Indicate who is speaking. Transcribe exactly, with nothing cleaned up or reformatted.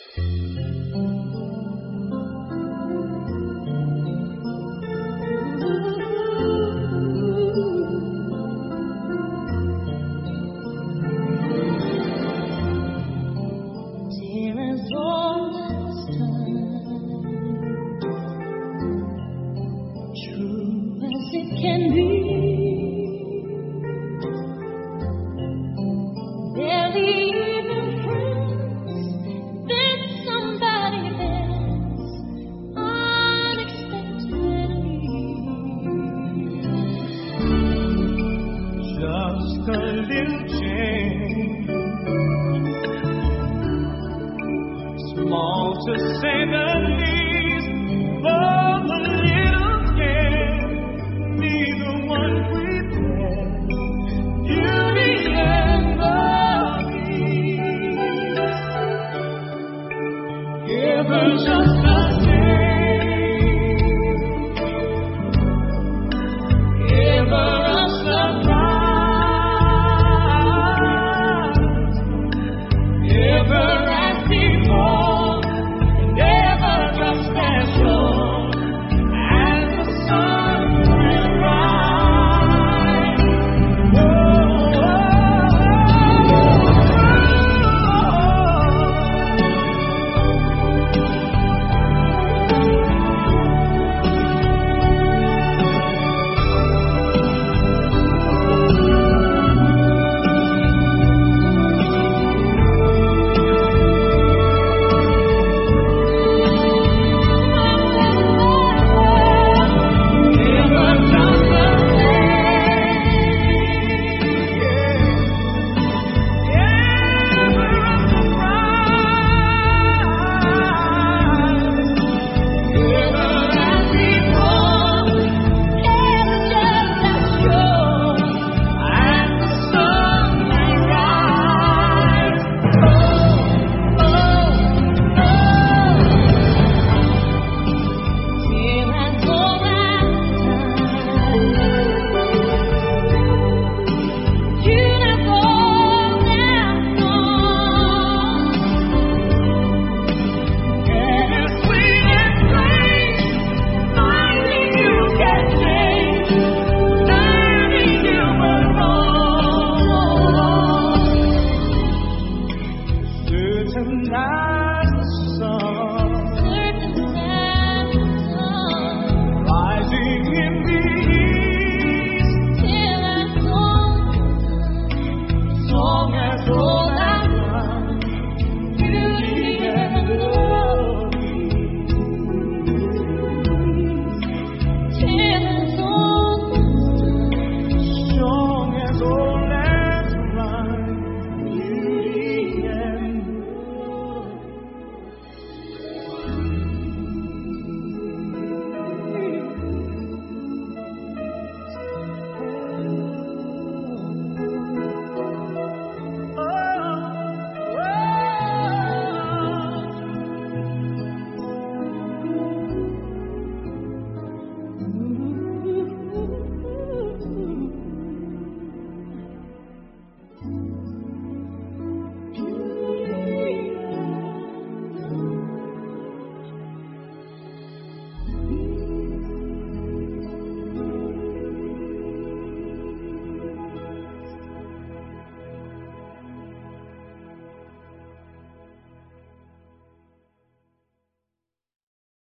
Speaker 1: Can be barely even friends, then somebody else unexpectedly. Just a little change, small to say the least, but a little care. Neither one prepared, beauty and the beast. Give her just a name, give her a surprise, give her as before, never just special. Tonight